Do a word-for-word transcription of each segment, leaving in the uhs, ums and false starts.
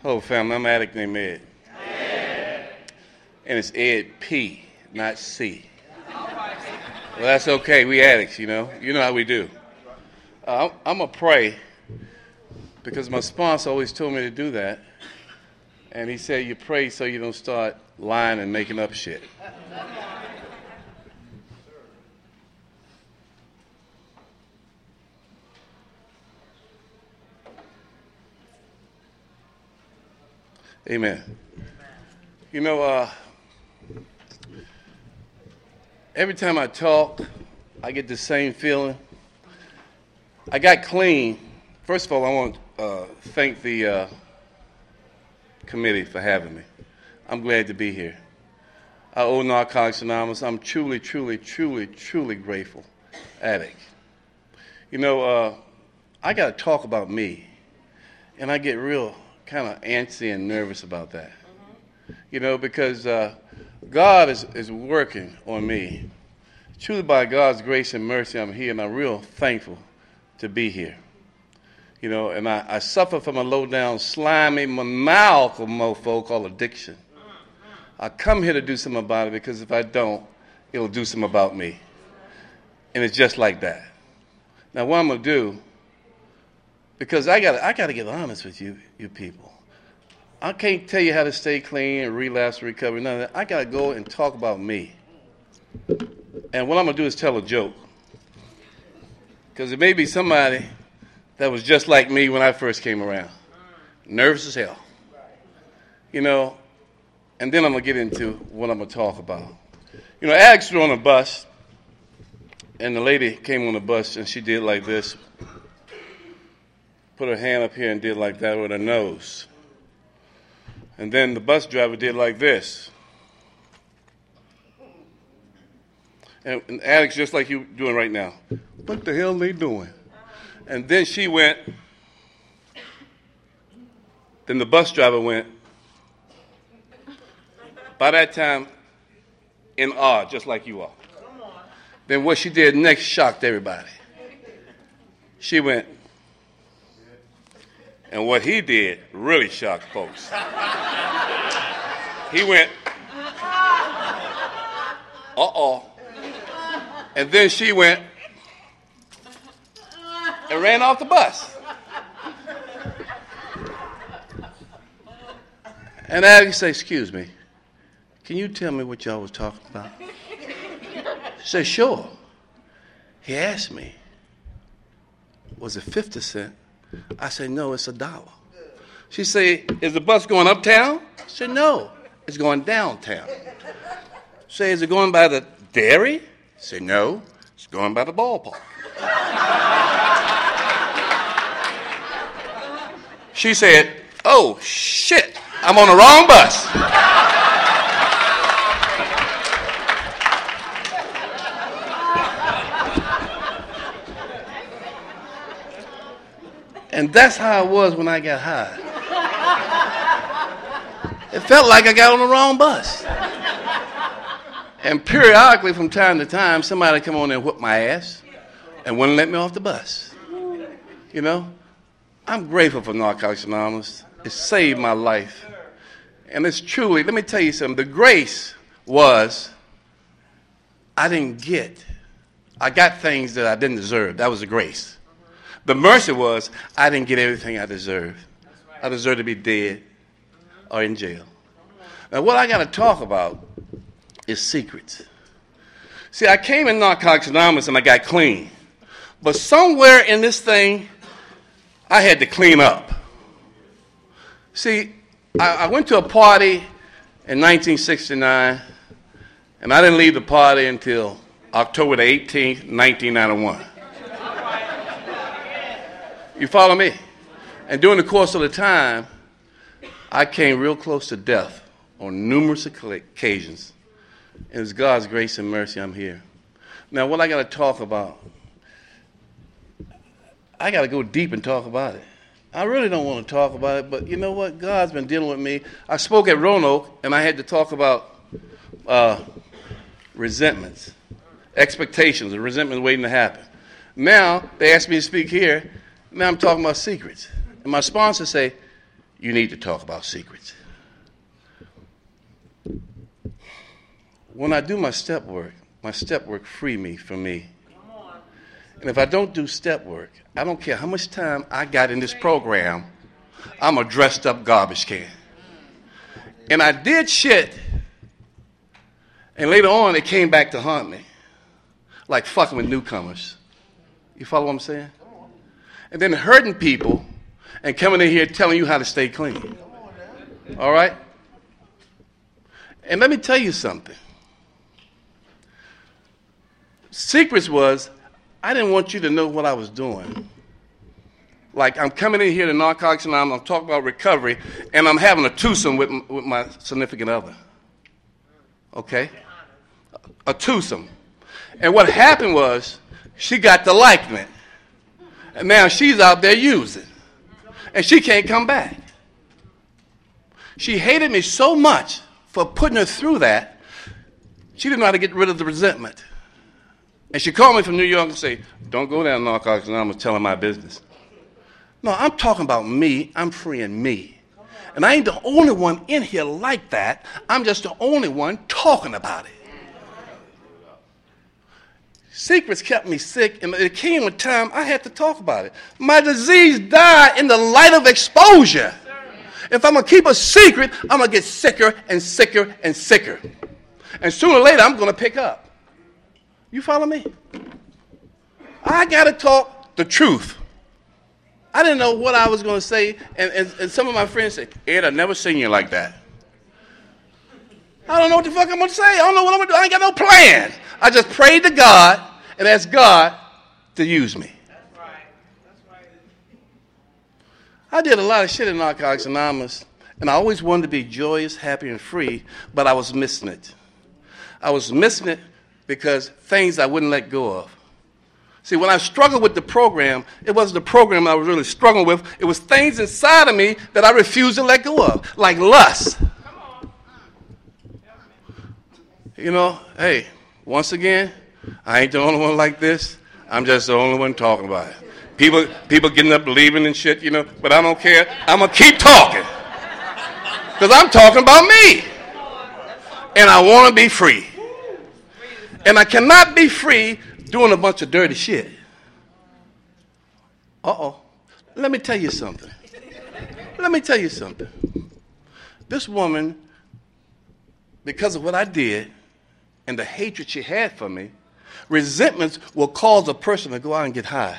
Hello, family. I'm Addict named Ed. Ed. And it's Ed P, not C. Well, that's okay. We addicts, you know. You know how we do. Uh, I'm, I'm going to pray because my sponsor always told me to do that. And he said you pray so you don't start lying and making up shit. Amen. You know, uh, every time I talk, I get the same feeling. I got clean. First of all, I want to uh, thank the uh, committee for having me. I'm glad to be here. I owe Narcotics Anonymous. I'm truly, truly, truly, truly grateful. Addict. You know, uh, I got to talk about me, and I get real kind of antsy and nervous about that. Mm-hmm. You know, because uh, God is, is working on me. Truly by God's grace and mercy, I'm here, and I'm real thankful to be here. You know, and I, I suffer from a low-down, slimy, maniacal mofo called addiction. I come here to do something about it because if I don't, it'll do something about me. And it's just like that. Now, what I'm going to do, because I got I got to get honest with you, you people. I can't tell you how to stay clean and relapse and recover, none of that. I got to go and talk about me. And what I'm going to do is tell a joke. Because it may be somebody that was just like me when I first came around. Nervous as hell. You know, and then I'm going to get into what I'm going to talk about. You know, addicts were on a bus, and the lady came on the bus, and she did like this. Put her hand up here and did like that with her nose. And then the bus driver did like this. And, and addicts just like you doing right now. What the hell are they doing? And then she went. Then the bus driver went. By that time, in awe, just like you are. Then what she did next shocked everybody. She went. And what he did really shocked folks. He went, uh-oh. And then she went and ran off the bus. And I say, excuse me, can you tell me what y'all was talking about? She said, sure. He asked me, was it fifty cents? I said, no, it's a dollar. She said, is the bus going uptown? I said, no, it's going downtown. She said, is it going by the dairy? I said, no, it's going by the ballpark. She said, oh, shit, I'm on the wrong bus. And that's how it was when I got high. It felt like I got on the wrong bus. And periodically, from time to time, somebody would come on there and whoop my ass and wouldn't let me off the bus. You know? I'm grateful for Narcotics Anonymous. It saved my life. And it's truly, let me tell you something, the grace was I didn't get, I got things that I didn't deserve. That was the grace. The mercy was I didn't get everything I deserved. I deserved to be dead or in jail. Now, what I got to talk about is secrets. See, I came in Narcotics Anonymous and I got clean. But somewhere in this thing, I had to clean up. See, I, I went to a party in nineteen sixty-nine, and I didn't leave the party until October the eighteenth, nineteen ninety-one. You follow me? And during the course of the time, I came real close to death on numerous occasions. And it's God's grace and mercy I'm here. Now, what I got to talk about, I got to go deep and talk about it. I really don't want to talk about it, but you know what? God's been dealing with me. I spoke at Roanoke, and I had to talk about uh, resentments, expectations, and resentments waiting to happen. Now, they asked me to speak here. Now I'm talking about secrets. And my sponsor say, you need to talk about secrets. When I do my step work, my step work free me from me. And if I don't do step work, I don't care how much time I got in this program, I'm a dressed up garbage can. And I did shit, and later on it came back to haunt me, like fucking with newcomers. You follow what I'm saying? And then hurting people and coming in here telling you how to stay clean. All right? And let me tell you something. Secrets was, I didn't want you to know what I was doing. Like, I'm coming in here to Narcotics Anonymous, I'm talking about recovery, and I'm having a twosome with, with my significant other. Okay? A twosome. And what happened was, she got the liking it. And now she's out there using. And she can't come back. She hated me so much for putting her through that, she didn't know how to get rid of the resentment. And she called me from New York and said, don't go down to Narcotics Anonymous telling my business. No, I'm talking about me. I'm freeing me. And I ain't the only one in here like that. I'm just the only one talking about it. Secrets kept me sick, and it came a time I had to talk about it. My disease died in the light of exposure. If I'm going to keep a secret, I'm going to get sicker and sicker and sicker. And sooner or later, I'm going to pick up. You follow me? I got to talk the truth. I didn't know what I was going to say, and, and, and some of my friends said, Ed, I've never seen you like that. I don't know what the fuck I'm going to say. I don't know what I'm going to do. I ain't got no plan. I just prayed to God and asked God to use me. That's right. That's right. I did a lot of shit in Narcotics Anonymous, and I always wanted to be joyous, happy, and free, but I was missing it. I was missing it because things I wouldn't let go of. See, when I struggled with the program, it wasn't the program I was really struggling with. It was things inside of me that I refused to let go of, like lust. You know, hey, once again, I ain't the only one like this. I'm just the only one talking about it. People, people getting up, believing and shit, you know, but I don't care. I'm going to keep talking because I'm talking about me. And I want to be free. And I cannot be free doing a bunch of dirty shit. Uh-oh. Let me tell you something. Let me tell you something. This woman, because of what I did and the hatred she had for me, resentments will cause a person to go out and get high.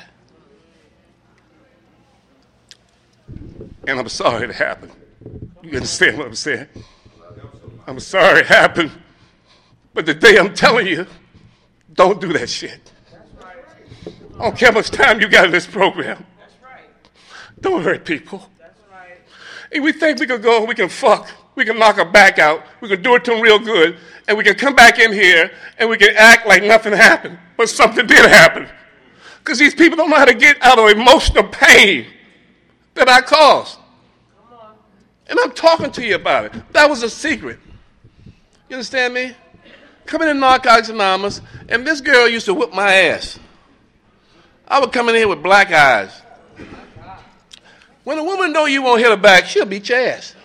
And I'm sorry it happened. You understand what I'm saying? I'm sorry it happened. But today I'm telling you, don't do that shit. I don't care how much time you got in this program. Don't hurt people. And we think we can go, we can fuck, we can knock a back out, we can do it to them real good, and we can come back in here and we can act like nothing happened. But something did happen. Because these people don't know how to get out of emotional pain that I caused. And I'm talking to you about it. That was a secret. You understand me? Coming in Narcotics Anonymous, and this girl used to whip my ass. I would come in here with black eyes. When a woman know you won't hit her back, she'll beat your ass.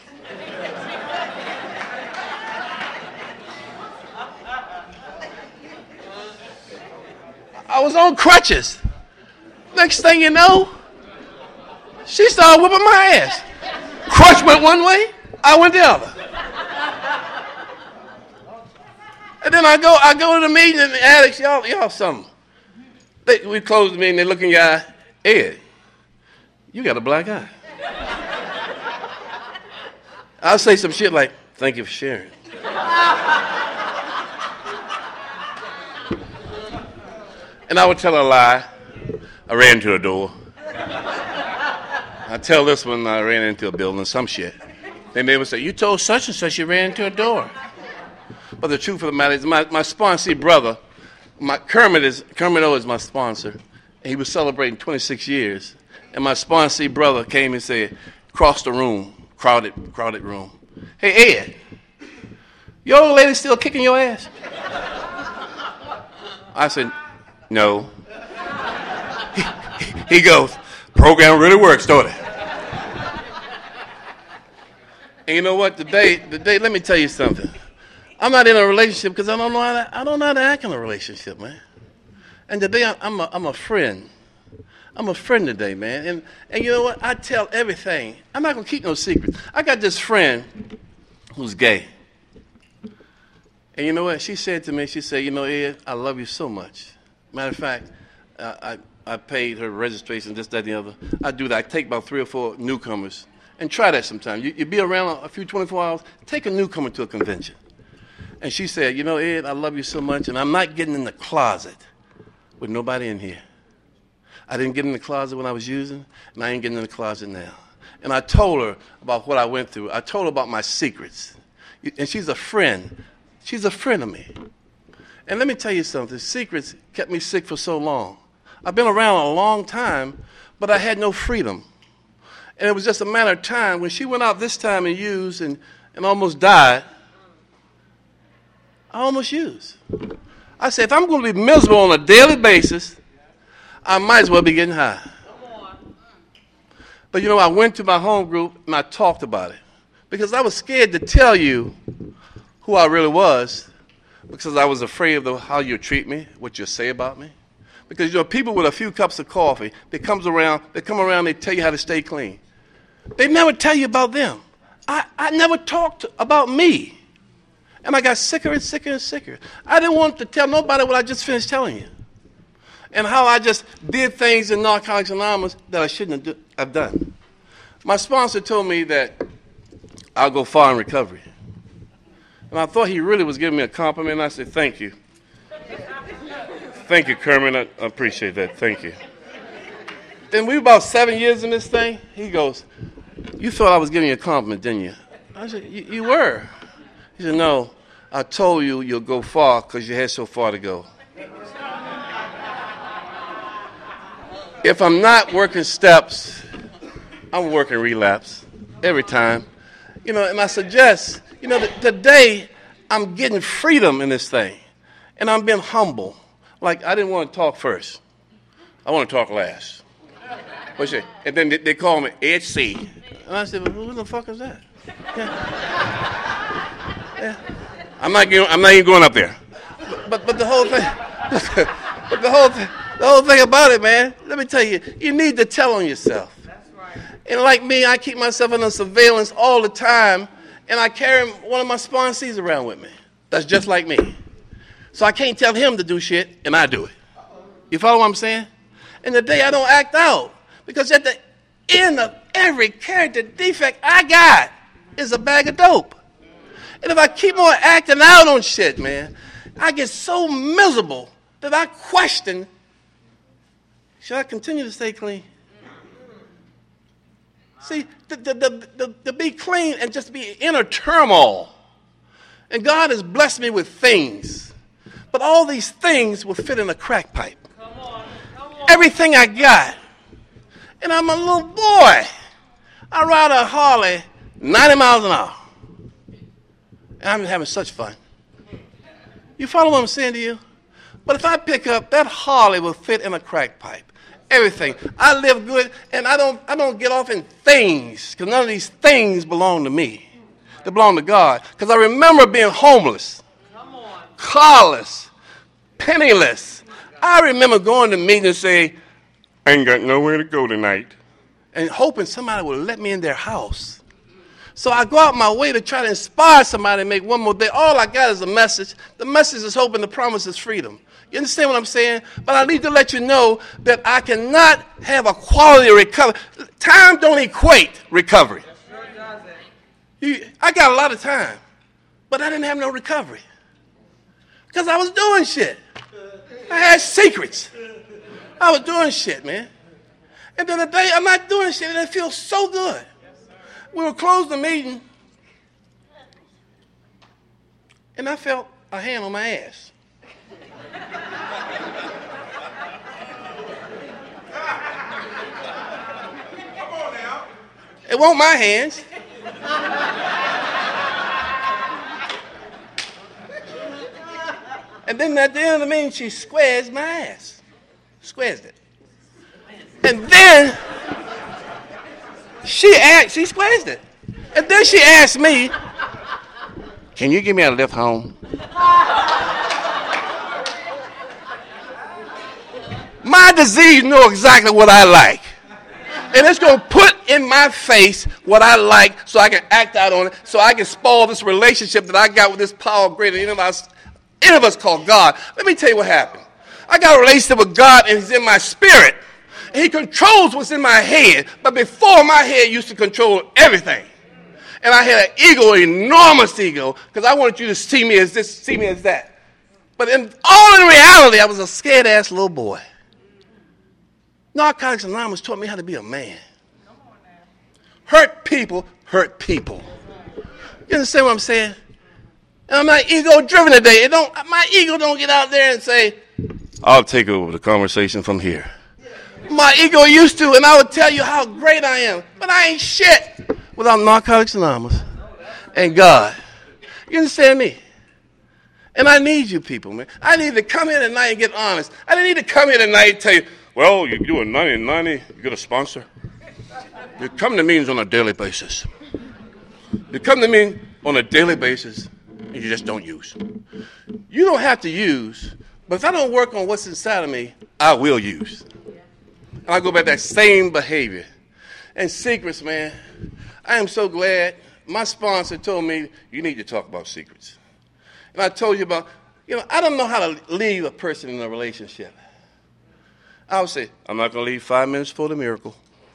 I was on crutches. Next thing you know, she started whipping my ass. Crutch went one way, I went the other. And then I go, I go to the meeting, and the addicts, y'all, y'all something. They, we close the meeting, they look in your eye, Ed, you got a black eye. I'll say some shit like, thank you for sharing. And I would tell a lie. I ran to a door. I tell this one, I ran into a building, some shit. They may say, you told such and such you ran into a door. But the truth of the matter is, my, my sponsee brother, my Kermit is Kermit O is my sponsor. And he was celebrating twenty-six years. And my sponsee brother came and said, cross the room, crowded, crowded room. Hey, Ed, your old lady still kicking your ass? I said, no. He, he goes, program really works, don't it? And you know what? Today, today, let me tell you something. I'm not in a relationship because I don't know how to, I don't know how to act in a relationship, man. And today, I'm a, I'm a friend. I'm a friend today, man. And, and you know what? I tell everything. I'm not going to keep no secrets. I got this friend who's gay. And you know what? She said to me, she said, you know, Ed, I love you so much. Matter of fact, uh, I, I paid her registration, this, that, and the other. I do that. I take about three or four newcomers. And try that sometime. You, you be around a few twenty-four hours, take a newcomer to a convention. And she said, you know, Ed, I love you so much, and I'm not getting in the closet with nobody in here. I didn't get in the closet when I was using, and I ain't getting in the closet now. And I told her about what I went through. I told her about my secrets. And she's a friend. She's a friend of me. And let me tell you something. Secrets kept me sick for so long. I've been around a long time, but I had no freedom. And it was just a matter of time. When she went out this time and used and, and almost died, I almost used. I said, if I'm going to be miserable on a daily basis, I might as well be getting high. But, you know, I went to my home group and I talked about it. Because I was scared to tell you who I really was. Because I was afraid of the, how you treat me, what you say about me. Because, you know, people with a few cups of coffee, they, comes around, they come around, they tell you how to stay clean. They never tell you about them. I, I never talked about me. And I got sicker and sicker and sicker. I didn't want to tell nobody what I just finished telling you. And how I just did things in Narcotics Anonymous that I shouldn't have, do, have done. My sponsor told me that I'll go far in recovery. And I thought he really was giving me a compliment, and I said, thank you. Thank you, Kermit. I appreciate that. Thank you. Then we were about seven years in this thing. He goes, you thought I was giving you a compliment, didn't you? I said, you were. He said, no, I told you you'll go far because you had so far to go. If I'm not working steps, I'm working relapse every time. You know, and I suggest, you know, that today I'm getting freedom in this thing. And I'm being humble. Like, I didn't want to talk first. I want to talk last. And then they, they call me Ed C. And I said, well, who the fuck is that? Yeah. Yeah. I'm not going, I'm not even going up there. But, but, but the whole thing, but the whole thing, the whole thing about it, man, let me tell you, you need to tell on yourself. That's right. And like me, I keep myself under surveillance all the time, and I carry one of my sponsees around with me. That's just like me. So I can't tell him to do shit, and I do it. You follow what I'm saying? And today I don't act out. Because at the end of every character defect I got is a bag of dope. And if I keep on acting out on shit, man, I get so miserable that I question, should I continue to stay clean? See, to, to, to, to be clean and just be inner turmoil. And God has blessed me with things. But all these things will fit in a crack pipe. Come on, come on. Everything I got. And I'm a little boy. I ride a Harley ninety miles an hour. And I'm having such fun. You follow what I'm saying to you? But if I pick up, that Harley will fit in a crack pipe. Everything. I live good, and I don't I don't get off in things, because none of these things belong to me. They belong to God. Because I remember being homeless, carless, penniless. I remember going to meetings and saying, I ain't got nowhere to go tonight. And hoping somebody would let me in their house. So I go out my way to try to inspire somebody to make one more day. All I got is a message. The message is hope and the promise is freedom. You understand what I'm saying? But I need to let you know that I cannot have a quality recovery. Time don't equate recovery. You, I got a lot of time, but I didn't have no recovery. Because I was doing shit. I had secrets. I was doing shit, man. And then the day I'm not doing shit, and it feels so good. We were closing the meeting, and I felt a hand on my ass. Come on now. It wasn't my hands. And then at the end of the meeting, she squares my ass. Squares it. And then she asked, she squares it. And then she asked me, can you give me a lift home? My disease know exactly what I like. And it's going to put in my face what I like so I can act out on it, so I can spoil this relationship that I got with this power greater than any of us, any of us called God. Let me tell you what happened. I got a relationship with God, and he's in my spirit. And he controls what's in my head. But before, my head used to control everything. And I had an ego, an enormous ego, because I wanted you to see me as this, see me as that. But in all in reality, I was a scared-ass little boy. Narcotics Anonymous taught me how to be a man. Hurt people, hurt people. You understand what I'm saying? And I'm not ego-driven today. It don't, my ego don't get out there and say, I'll take over the conversation from here. My ego used to, and I would tell you how great I am. But I ain't shit without Narcotics Anonymous and God. You understand me? And I need you people, man. I need to come here tonight and get honest. I didn't need to come here tonight and tell you, well, you do a ninety and ninety, you get a sponsor. You come to meetings on a daily basis. You come to me on a daily basis, and you just don't use. You don't have to use, but if I don't work on what's inside of me, I will use. And I go back to that same behavior. And secrets, man, I am so glad my sponsor told me, you need to talk about secrets. And I told you about, you know, I don't know how to leave a person in a relationship. I would say, I'm not going to leave five minutes for the miracle.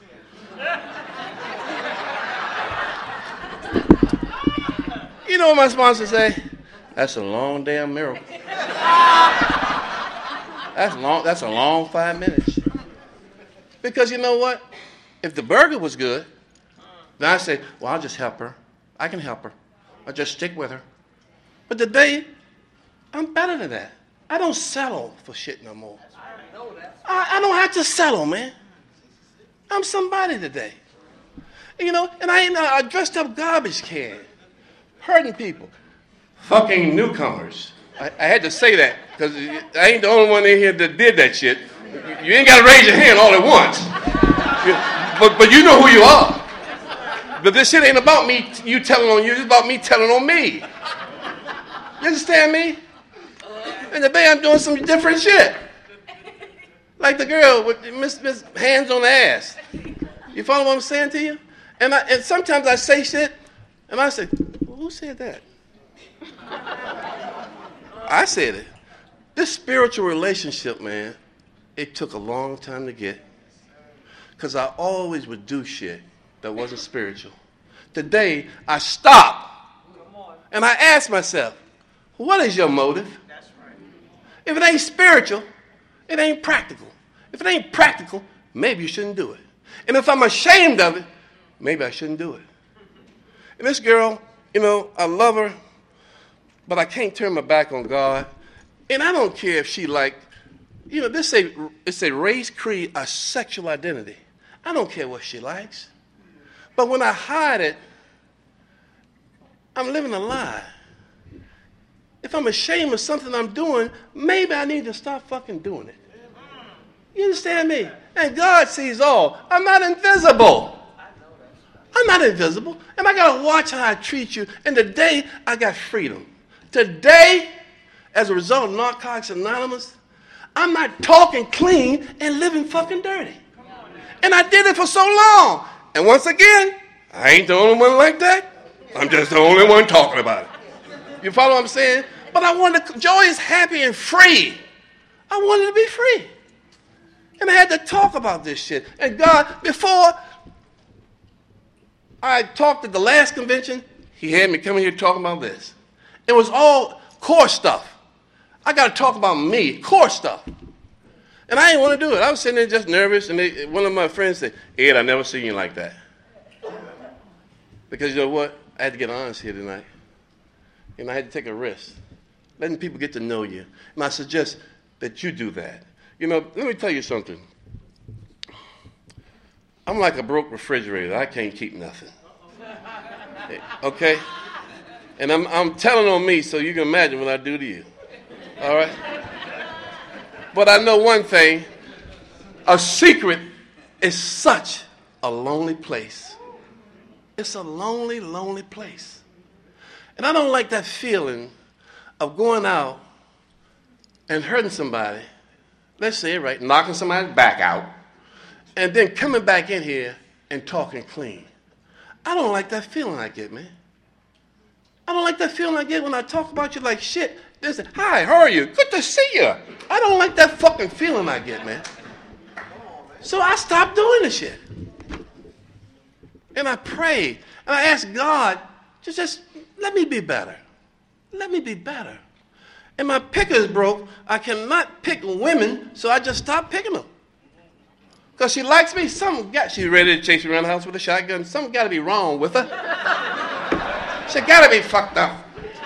You know what my sponsor say? That's a long damn miracle. That's long. That's a long five minutes. Because you know what? If the burger was good, then I say, well, I'll just help her. I can help her. I'll just stick with her. But today, I'm better than that. I don't settle for shit no more. I, I don't have to settle, man. I'm somebody today. You know, and I ain't a dressed up garbage can, hurting people, fucking newcomers. I, I had to say that because I ain't the only one in here that did that shit. You, you ain't got to raise your hand all at once. You, but, but you know who you are. But this shit ain't about me, you telling on you. It's about me telling on me. You understand me? And today I'm doing some different shit. Like the girl with Miss, Miss Hands on the Ass. You follow what I'm saying to you? And, I, and sometimes I say shit, and I say, well, who said that? I said it. This spiritual relationship, man, it took a long time to get. Because I always would do shit that wasn't spiritual. Today, I stopped. And I asked myself, what is your motive? If it ain't spiritual, it ain't practical. If it ain't practical, maybe you shouldn't do it. And if I'm ashamed of it, maybe I shouldn't do it. And this girl, you know, I love her, but I can't turn my back on God. And I don't care if she like, you know, this say it's a race, creed, a sexual identity. I don't care what she likes. But when I hide it, I'm living a lie. If I'm ashamed of something I'm doing, maybe I need to stop fucking doing it. You understand me? And God sees all. I'm not invisible. I'm not invisible. And I got to watch how I treat you. And today, I got freedom. Today, as a result of Narcotics Anonymous, I'm not talking clean and living fucking dirty. And I did it for so long. And once again, I ain't the only one like that. I'm just the only one talking about it. You follow what I'm saying? But I wanted to, Joy is happy and free. I wanted to be free. And I had to talk about this shit. And God, before I talked at the last convention, he had me coming here talking about this. It was all core stuff. I got to talk about me, core stuff. And I didn't want to do it. I was sitting there just nervous, and they, one of my friends said, Ed, I never seen you like that. Because you know what? I had to get honest here tonight. And I had to take a risk, letting people get to know you. And I suggest that you do that. You know, let me tell you something. I'm like a broke refrigerator. I can't keep nothing. Okay? And I'm, I'm telling on me so you can imagine what I do to you. All right? But I know one thing. A secret is such a lonely place. It's a lonely, lonely place. And I don't like that feeling of going out and hurting somebody, let's say it right, knocking somebody's back out, and then coming back in here and talking clean. I don't like that feeling I get, man. I don't like that feeling I get when I talk about you like shit. They say, hi, how are you? Good to see you. I don't like that fucking feeling I get, man. So I stopped doing the shit. And I prayed. And I asked God, just, just let me be better. Let me be better. And my picker's broke. I cannot pick women, so I just stopped picking them. Because she likes me. Something got, she's ready to chase me around the house with a shotgun. Something got to be wrong with her. She got to be fucked up.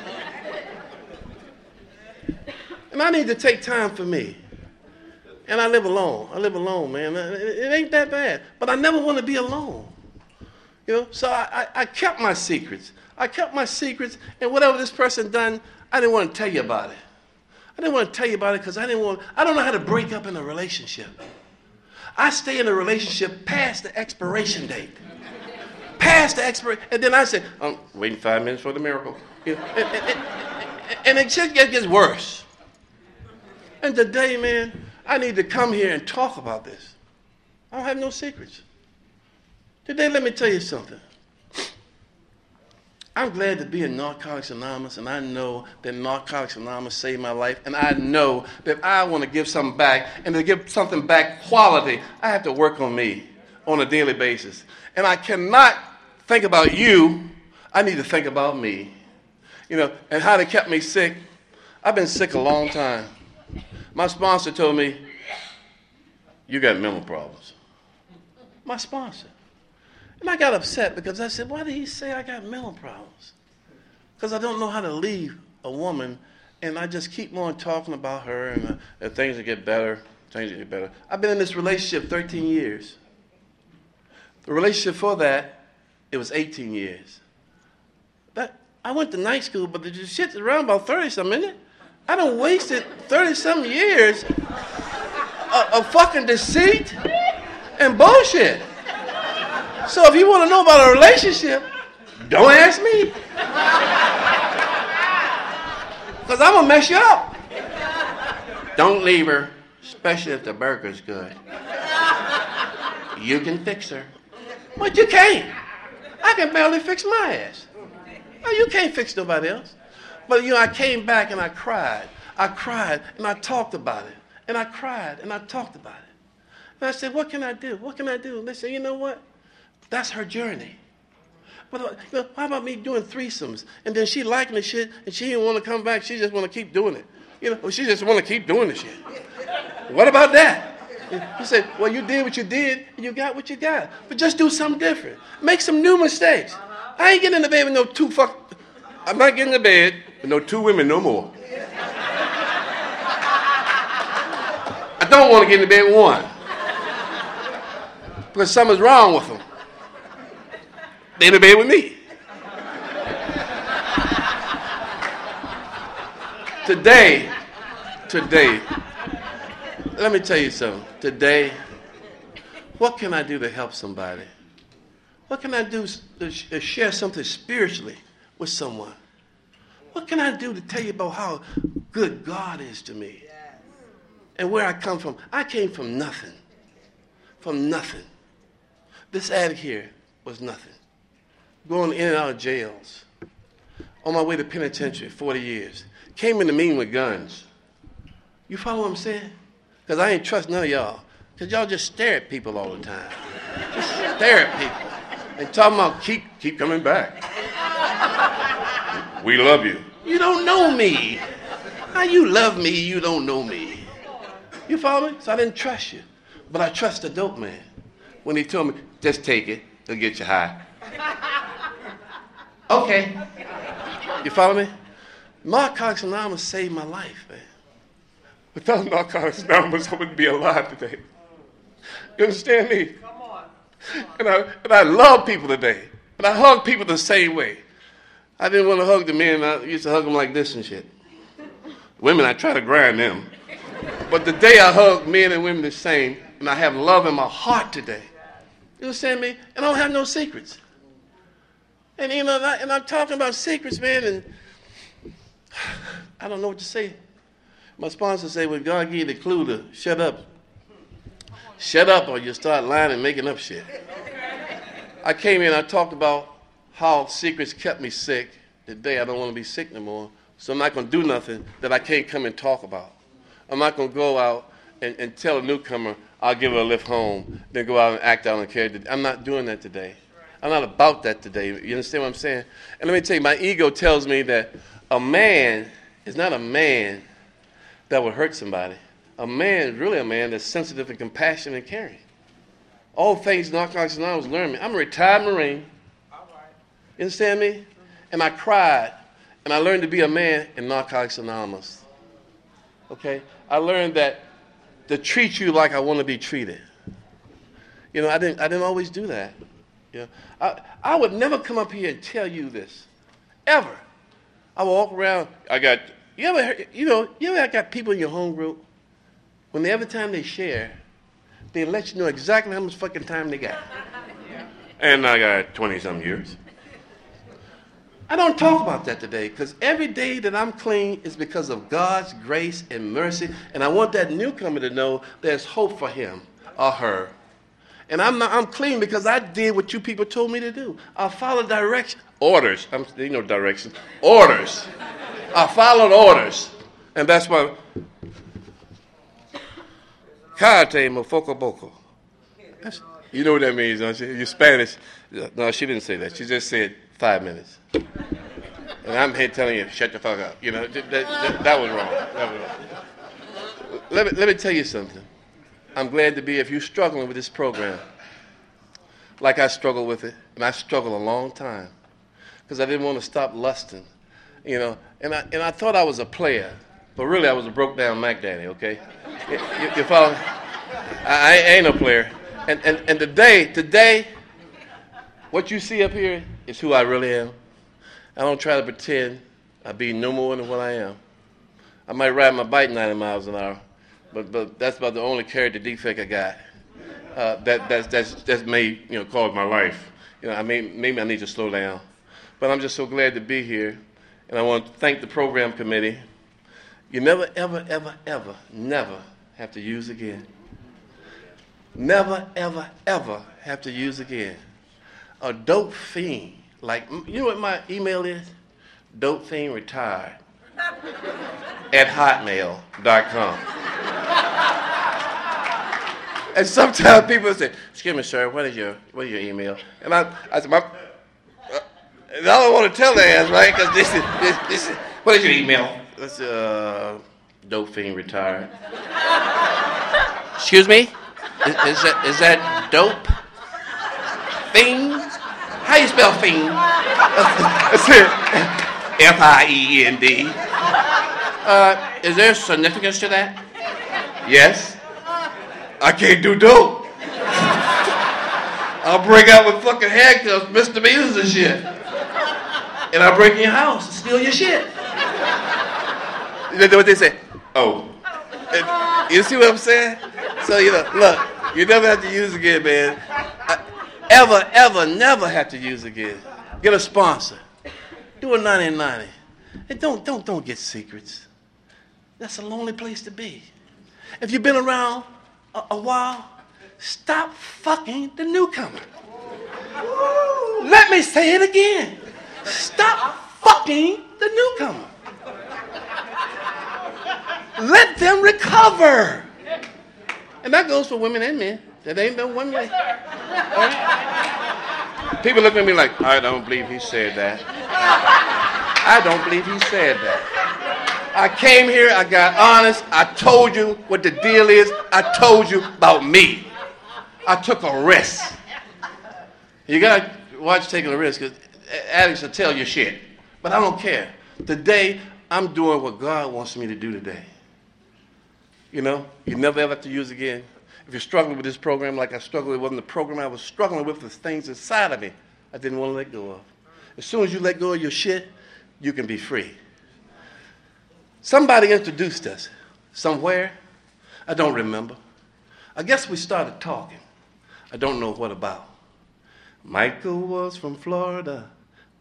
And I need to take time for me. And I live alone. I live alone, man. It, it ain't that bad. But I never want to be alone. You know, so I, I, I kept my secrets. I kept my secrets, and whatever this person done, I didn't want to tell you about it. I didn't want to tell you about it because I didn't want, I don't know how to break up in a relationship. I stay in a relationship past the expiration date. Past the expiration, and then I say, I'm waiting five minutes for the miracle. You know, and, and, and, and it just gets worse. And today, man, I need to come here and talk about this. I don't have no secrets. Today, let me tell you something. I'm glad to be in Narcotics Anonymous, and I know that Narcotics Anonymous saved my life, and I know that I want to give something back, and to give something back quality, I have to work on me on a daily basis. And I cannot think about you. I need to think about me. You know, and how they kept me sick. I've been sick a long time. My sponsor told me, you got mental problems. My sponsor. And I got upset because I said, why did he say I got mental problems? Because I don't know how to leave a woman, and I just keep on talking about her, and, uh, and things will get better, things will get better. I've been in this relationship thirteen years. The relationship for that, it was eighteen years. That, I went to night school, but the shit's around about thirty-something, isn't it? I done wasted thirty-something years of, of fucking deceit and bullshit. So if you want to know about a relationship, don't ask me. Because I'm going to mess you up. Don't leave her, especially if the burger's good. You can fix her. But you can't. I can barely fix my ass. Oh, you can't fix nobody else. But, you know, I came back and I cried. I cried and I talked about it. And I cried and I talked about it. And I said, what can I do? What can I do? And they said, you know what? That's her journey. But uh, you know, how about me doing threesomes? And then she liking the shit and she didn't want to come back. She just want to keep doing it. You know, she just want to keep doing the shit. What about that? You said, well, you did what you did and you got what you got. But just do something different. Make some new mistakes. I ain't getting in the bed with no two fuck. I'm not getting in the bed with no two women no more. I don't want to get in the bed with one. Because something's wrong with them. They in the bed with me. Today, today, let me tell you something. Today, what can I do to help somebody? What can I do to share something spiritually with someone? What can I do to tell you about how good God is to me? And where I come from? I came from nothing. From nothing. This addict here was nothing. Going in and out of jails. On my way to penitentiary, forty years. Came in the meeting with guns. You follow what I'm saying? Because I ain't trust none of y'all. Because y'all just stare at people all the time. Just stare at people. And talking about keep, keep coming back. We love you. You don't know me. How you love me, you don't know me. You follow me? So I didn't trust you. But I trust the dope man. When he told me, just take it, it'll get you high. Okay. You follow me? Narcotics Anonymous saved my life, man. Without Narcotics Anonymous, I wouldn't be alive today. You understand me? Come on. Come on. And I and I love people today. And I hug people the same way. I didn't want to hug the men. I used to hug them like this and shit. Women, I try to grind them. But the day I hug men and women the same, and I have love in my heart today. You understand me? And I don't have no secrets. And, you know, and, I, and I'm talking about secrets, man, and I don't know what to say. My sponsor said, when God gave you the clue to shut up, shut up or you start lying and making up shit. I came in, I talked about how secrets kept me sick. Today I don't want to be sick no more, so I'm not going to do nothing that I can't come and talk about. I'm not going to go out and, and tell a newcomer I'll give her a lift home, then go out and act out on character. I'm not doing that today. I'm not about that today. You understand what I'm saying? And let me tell you, my ego tells me that a man is not a man that would hurt somebody. A man is really a man that's sensitive and compassionate and caring. All things Narcotics Anonymous learned me. I'm a retired Marine. All right. You understand me? And I cried, and I learned to be a man in Narcotics Anonymous. Okay? I learned that to treat you like I want to be treated. You know, I didn't I didn't always do that. You know, I, I would never come up here and tell you this. Ever. I would walk around, I got, you ever heard, you know, you ever got people in your home group, when they, every time they share, they let you know exactly how much fucking time they got. And I got twenty-some years. I don't talk about that today, because every day that I'm clean is because of God's grace and mercy, and I want that newcomer to know there's hope for him or her. And I'm not, I'm clean because I did what you people told me to do. I followed direction, orders. I'm, you know directions, orders. I followed orders, and that's why. Karate mofoco boko. That's, you know what that means, don't you? You're Spanish. No, she didn't say that. She just said five minutes. And I'm here telling you, shut the fuck up. You know, that, that, that was wrong. That was wrong. Let me, let me tell you something. I'm glad to be here. If you're struggling with this program, like I struggled with it, and I struggled a long time, because I didn't want to stop lusting, you know, and I, and I thought I was a player, but really I was a broke-down Mac Daddy, okay? You, you, you follow me? I, I ain't no player. And, and, and today, today, what you see up here is who I really am. I don't try to pretend I be no more than what I am. I might ride my bike ninety miles an hour, but but that's about the only character defect I got. Uh, that that's that's that's made you know caused my life. You know, I mean maybe I need to slow down, but I'm just so glad to be here, and I want to thank the program committee. You never ever ever ever never have to use again. Never ever ever have to use again. A dope fiend. Like, you know what my email is? Dope fiend retired at hotmail dot com. And sometimes people say, excuse me, sir, what is your what is your email? And I, I said, my, uh, and I don't want to tell the ass, right? Because this is, this, this is, what is your email? That's uh, dope fiend retired. Excuse me? Is, is that is that dope fiend? How you spell fiend? F I E N D. Uh, is there significance to that? Yes. I can't do dope. I'll break out with fucking handcuffs, misdemeanors and shit. And I'll break in your house and steal your shit. You know what they say? Oh. And you see what I'm saying? So, you know, look, you never have to use it again, man. I, Ever, ever, never have to use again. Get a sponsor. Do a ninety ninety. And don't, don't, don't get secrets. That's a lonely place to be. If you've been around a, a while, stop fucking the newcomer. Let me say it again. Stop fucking the newcomer. Let them recover. And that goes for women and men. That ain't no one way. Right? People look at me like, I don't believe he said that. I don't believe he said that. I came here, I got honest, I told you what the deal is, I told you about me. I took a risk. You gotta watch taking a risk, because addicts will tell you shit. But I don't care. Today, I'm doing what God wants me to do today. You know, you never ever have to use again. If you're struggling with this program like I struggled, it wasn't the program I was struggling with, the things inside of me I didn't want to let go of. As soon as you let go of your shit, you can be free. Somebody introduced us somewhere. I don't remember. I guess we started talking. I don't know what about. Michael was from Florida.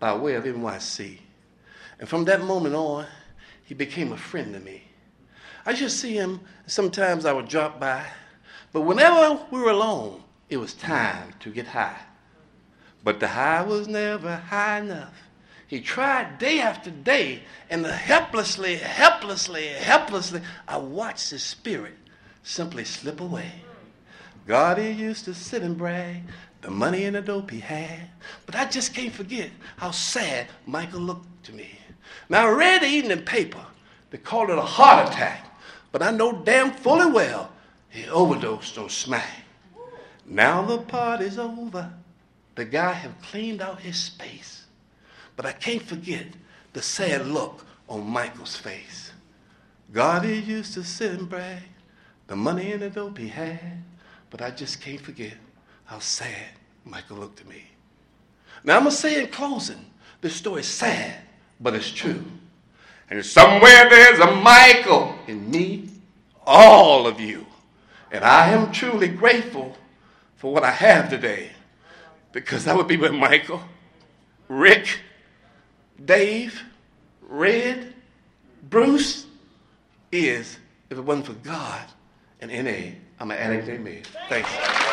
by way of N Y C. And from that moment on, he became a friend to me. I just see him, sometimes I would drop by, but whenever we were alone, it was time to get high. But the high was never high enough. He tried day after day, and helplessly, helplessly, helplessly, I watched his spirit simply slip away. God, he used to sit and brag, the money and the dope he had, but I just can't forget how sad Michael looked to me. Now, I read the evening paper, they called it a heart attack, but I know damn fully well he overdosed on smack. Now the party's over, the guy have cleaned out his space, but I can't forget the sad look on Michael's face. God, he used to sit and brag, the money and the dope he had, but I just can't forget how sad Michael looked at me. Now I'm going to say in closing, this story is sad, but it's true. And somewhere there's a Michael in me, all of you. And I am truly grateful for what I have today, because I would be with Michael, Rick, Dave, Red, Bruce, is, if it wasn't for God and N A, I'm an addict, amen. Thanks.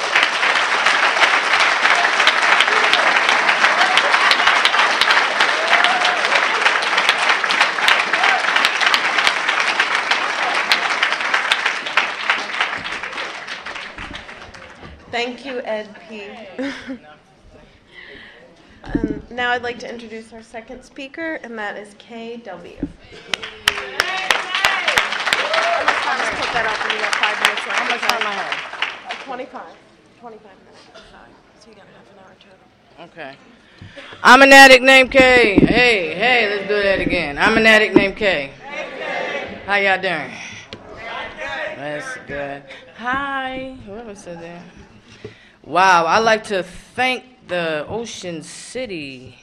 Thank you, Ed P. um, now I'd like to introduce our second speaker, and that is K W. I'm just trying to put that up when you got five minutes left. How much time I have? Uh, twenty-five. twenty-five minutes. So you got half an hour total. Okay. I'm an addict named K. Hey, hey, let's do that again. I'm an addict named K. Hey, how y'all doing? That's good. Hi. Whoever said that. Wow, I'd like to thank the Ocean City,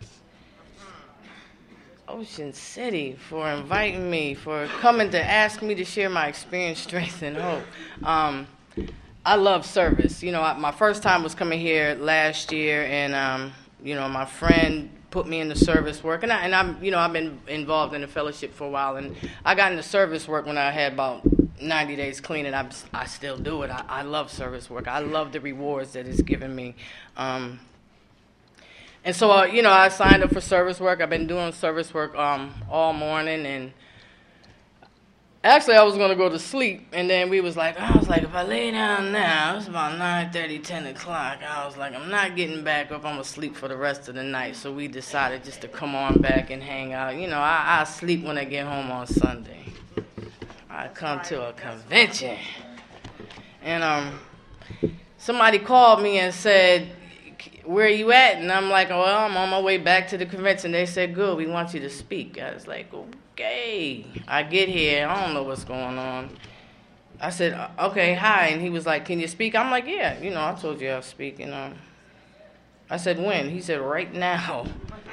Ocean City for inviting me, for coming to ask me to share my experience, strength, and hope. Um, I love service. You know, I, my first time was coming here last year, and, um, you know, my friend put me into service work, and, I, and I'm, you know, I've been involved in the fellowship for a while, and I got into service work when I had about ninety days clean, and I, I still do it. I, I love service work. I love the rewards that it's given me. Um, and so, uh, you know, I signed up for service work. I've been doing service work um, all morning, and actually I was going to go to sleep, and then we was like, I was like, if I lay down now, it's about nine thirty, ten o'clock. I was like, I'm not getting back up. I'm going to sleep for the rest of the night. So we decided just to come on back and hang out. You know, I, I sleep when I get home on Sunday. I come to a convention, and um, somebody called me and said, where are you at? And I'm like, well, I'm on my way back to the convention. They said, good, we want you to speak. I was like, okay. I get here, I don't know what's going on. I said, okay, hi. And he was like, can you speak? I'm like, yeah, you know, I told you I'll speak. And um, I said, when? He said, right now.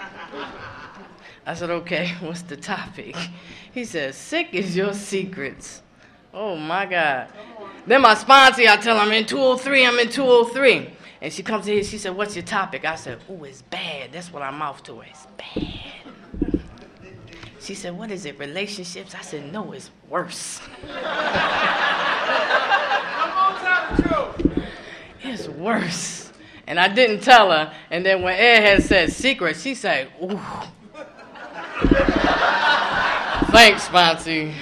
I said, okay, what's the topic? He says, sick is your secrets. Oh, my God. Then my sponsor, I tell her, I'm in two oh three, I'm in two oh three. And she comes in here, she said, what's your topic? I said, ooh, it's bad. That's what I mouth to her. It's bad. She said, what is it, relationships? I said, no, it's worse. It's worse. And I didn't tell her. And then when Ed had said secrets, she said, ooh. Thanks, Sponsi.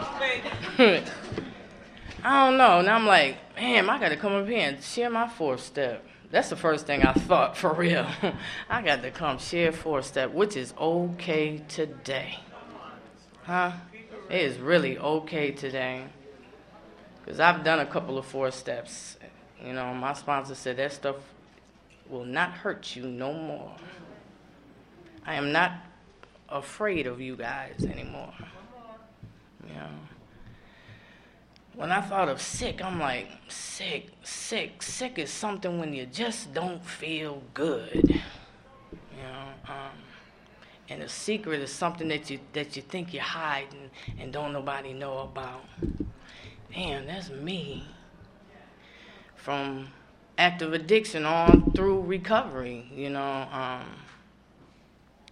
I don't know. Now I'm like, man, I got to come up here and share my fourth step. That's the first thing I thought, for real. I got to come share fourth step, which is okay today. Huh? It is really okay today. Because I've done a couple of four steps. You know, my sponsor said that stuff will not hurt you no more. I am not afraid of you guys anymore. You know, when I thought of sick, I'm like, sick, sick, sick is something when you just don't feel good. You know, um, and a secret is something that you that you think you're hiding and don't nobody know about. Damn, that's me. From active addiction on through recovery, you know. Um,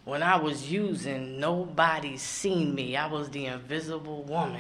when I was using, nobody seen me. I was the invisible woman.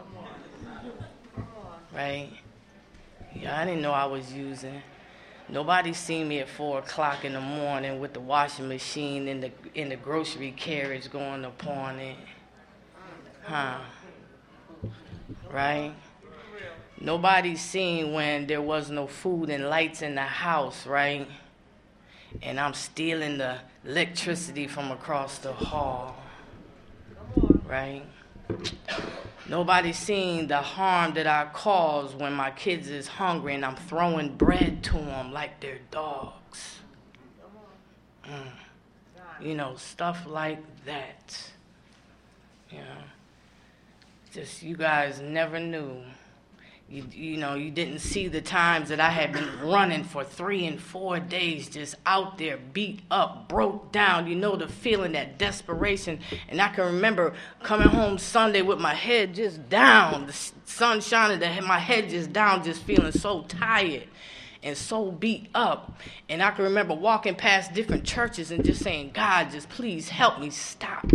Right? Yeah, I didn't know I was using. Nobody seen me at four o'clock in the morning with the washing machine in the in the grocery carriage going upon it. Huh? Right? Nobody seen when there was no food and lights in the house, right? And I'm stealing the electricity from across the hall, right? Nobody seen the harm that I cause when my kids is hungry and I'm throwing bread to them like they're dogs. Mm. You know, stuff like that. You know, just you guys never knew. You, you know, you didn't see the times that I had been running for three and four days, just out there, beat up, broke down. You know the feeling, that desperation. And I can remember coming home Sunday with my head just down, the sun shining, my head just down, just feeling so tired and so beat up. And I can remember walking past different churches and just saying, God, just please help me stop.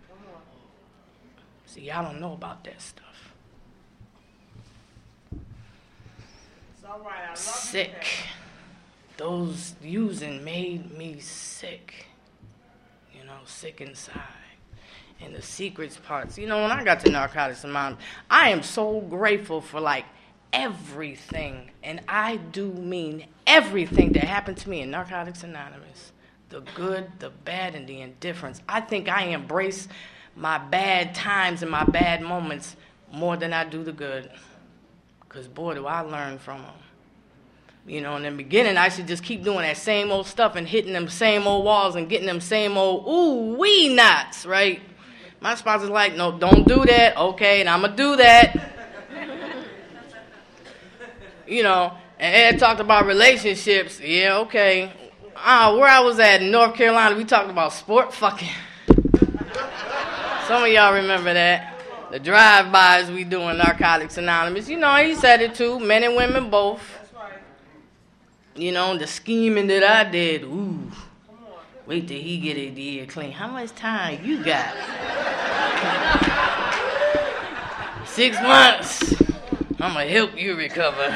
See, y'all don't know about that stuff. All right, I love Sick. Those using made me sick. You know, sick inside. And the secrets parts. You know, when I got to Narcotics Anonymous, I am so grateful for like everything. And I do mean everything that happened to me in Narcotics Anonymous. The good, the bad, and the indifference. I think I embrace my bad times and my bad moments more than I do the good. Because, boy, do I learn from them. You know, in the beginning, I should just keep doing that same old stuff and hitting them same old walls and getting them same old ooh-wee knots, right? My sponsor's like, no, don't do that. Okay, and I'm going to do that. You know, and Ed talked about relationships. Yeah, okay. Uh, where I was at in North Carolina, we talked about sport fucking. Some of y'all remember that. The drive-bys we do in Narcotics Anonymous. You know, he said it too, men and women both. That's right. You know, the scheming that I did, ooh. Wait till he get it year clean. How much time you got? Six months. I'm going to help you recover.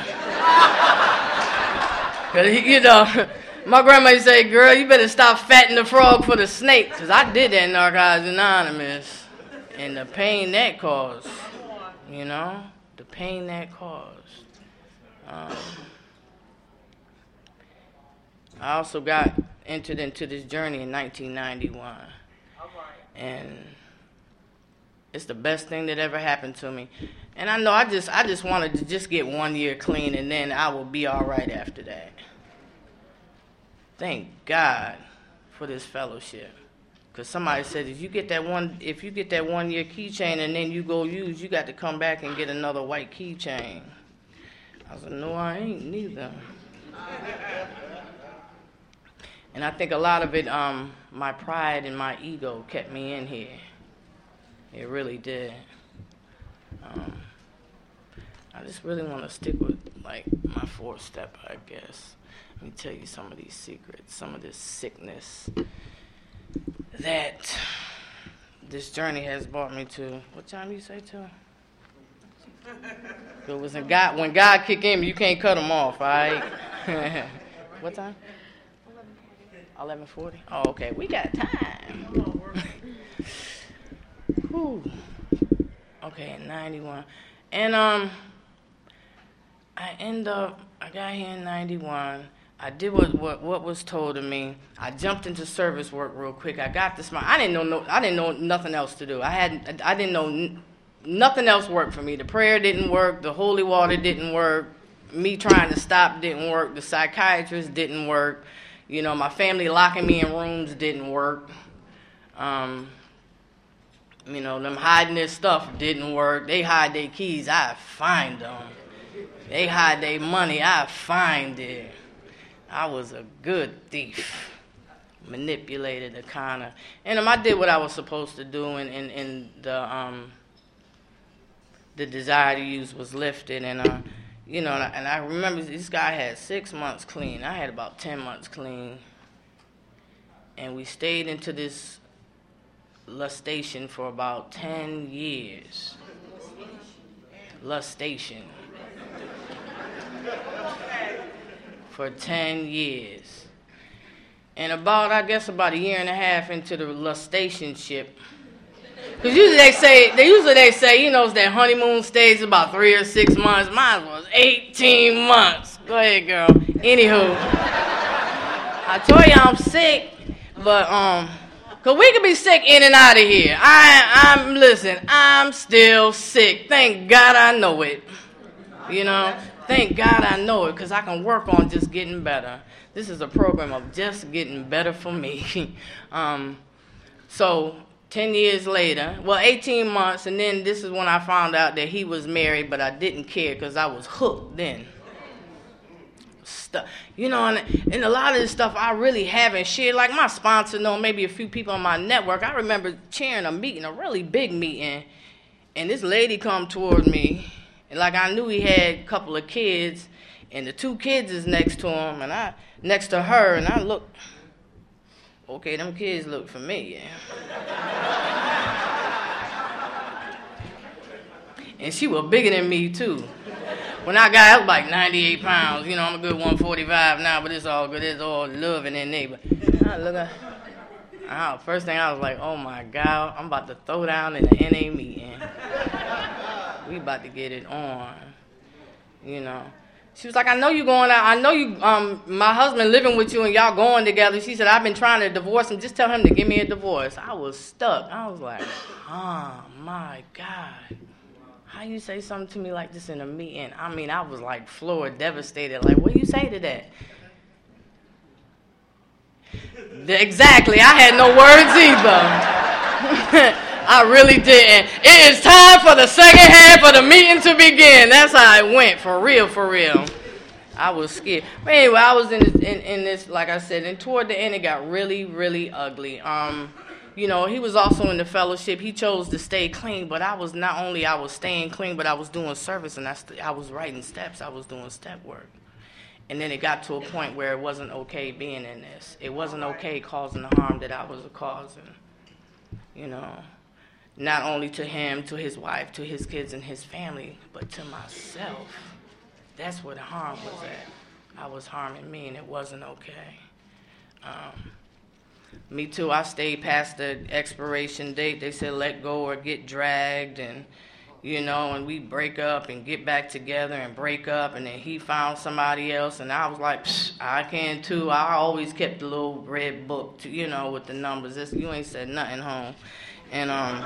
Because, you know, my grandma used to say, girl, you better stop fatting the frog for the snake. Because I did that in Narcotics Anonymous. And the pain that caused, you know, the pain that caused. Um, I also got entered into this journey in nineteen ninety-one. And it's the best thing that ever happened to me. And I know I just I just wanted to just get one year clean and then I will be all right after that. Thank God for this fellowship. Because somebody said if you get that one if you get that one year keychain and then you go use, you got to come back and get another white keychain. I said, no, I ain't neither. And I think a lot of it, um, my pride and my ego kept me in here. It really did. Um, I just really want to stick with like my fourth step, I guess. Let me tell you some of these secrets, some of this sickness that this journey has brought me to. What time you say to? It was in God, when God kick in, you can't cut him off, all right? What time? eleven forty. Oh, okay. We got time. Whew. Okay, ninety-one. And um, I end up, I got here in ninety-one. I did what, what what was told of me. I jumped into service work real quick. I got this. I didn't know no. I didn't know nothing else to do. I had. I didn't know n- nothing else worked for me. The prayer didn't work. The holy water didn't work. Me trying to stop didn't work. The psychiatrist didn't work. You know, my family locking me in rooms didn't work. Um, you know, them hiding their stuff didn't work. They hide their keys. I find them. They hide their money. I find it. I was a good thief, manipulated the kind of, and um, I did what I was supposed to do, and, and, and the um, the desire to use was lifted, and uh, you know, and I, and I remember this guy had six months clean. I had about ten months clean, and we stayed into this lustation for about ten years. Lustation. For ten years. And about, I guess, about a year and a half into the lustationship. Because usually they say, they usually they say, you know, that honeymoon stage is about three or six months. Mine was eighteen months. Go ahead, girl. Anywho, I told you I'm sick, but, um, because we could be sick in and out of here. I, I'm, listen, I'm still sick. Thank God I know it. You know, thank God I know it, because I can work on just getting better. This is a program of just getting better for me. um, so, ten years later, well, eighteen months, and then this is when I found out that he was married, but I didn't care because I was hooked then. Stuff, you know, and, and a lot of this stuff I really haven't shared. Like my sponsor, know maybe a few people on my network. I remember chairing a meeting, a really big meeting, and this lady come toward me, and like I knew he had a couple of kids, and the two kids is next to him, and I next to her, and I looked. Okay, them kids look familiar. And she was bigger than me too. When I got, I was like ninety-eight pounds. You know, I'm a good one forty-five now, but it's all good. It's all love and in there. But I look at, oh, first thing I was like, oh my God, I'm about to throw down in the N A meeting. We about to get it on. You know. She was like, I know you going out. I know you, um, my husband living with you and y'all going together. She said, I've been trying to divorce him. Just tell him to give me a divorce. I was stuck. I was like, oh my God. How you say something to me like this in a meeting? I mean, I was like floored, devastated. Like, what do you say to that? Exactly. I had no words either. I really didn't. It is time for the second half of the meeting to begin. That's how it went, for real, for real. I was scared. But anyway, I was in this, in, in this, like I said, and toward the end, it got really, really ugly. Um, you know, he was also in the fellowship. He chose to stay clean, but I was not only I was staying clean, but I was doing service, and I, st- I was writing steps. I was doing step work. And then it got to a point where it wasn't okay being in this. It wasn't okay causing the harm that I was causing, you know. Not only to him, to his wife, to his kids and his family, but to myself. That's where the harm was at. I was harming me, and it wasn't okay. Um, me too, I stayed past the expiration date. They said let go or get dragged, and, you know, and we break up and get back together and break up, and then he found somebody else, and I was like, Psh, I can too. I always kept the little red book, to, you know, with the numbers. This, you ain't said nothing home. And um,